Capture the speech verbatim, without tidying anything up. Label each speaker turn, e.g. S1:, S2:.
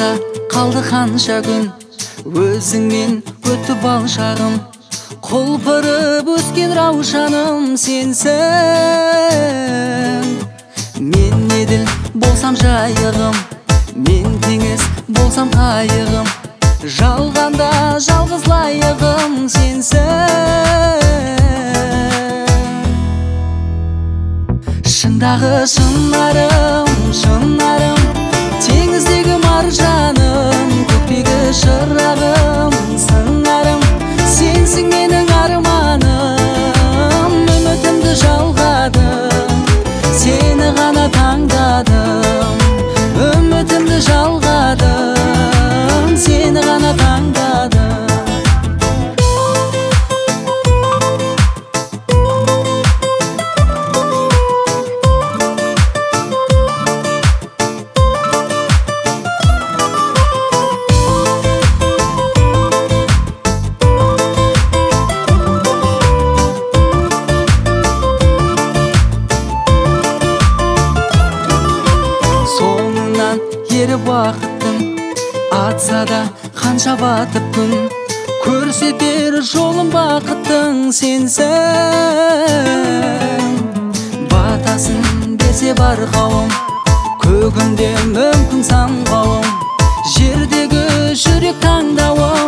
S1: артымда қалды қанша күн, өзіңмен өтті бал шағым, құлпырып өскен раушаным сенсің. Мен еділ болсам жайығым, мен теңіз болсам қайығым, жалғанда жалғыз лайығым сенсің. Шындағы шынарым, шынарым, теңіздегі маржаным, көктегі шырағым, сыңарым, сенсің менің арманым. Үмітімді жалғадым, сені ғана таңдадым. Үмітімді жалғадым, сені ғана таңдадым. Ері бақыттың атса да қанша батып күн, көрсетер жолым бақыттың сенсің. Батасын берсе бар қауым, көгімде мүмкін сан қауым, жердегі жүрек таңдауым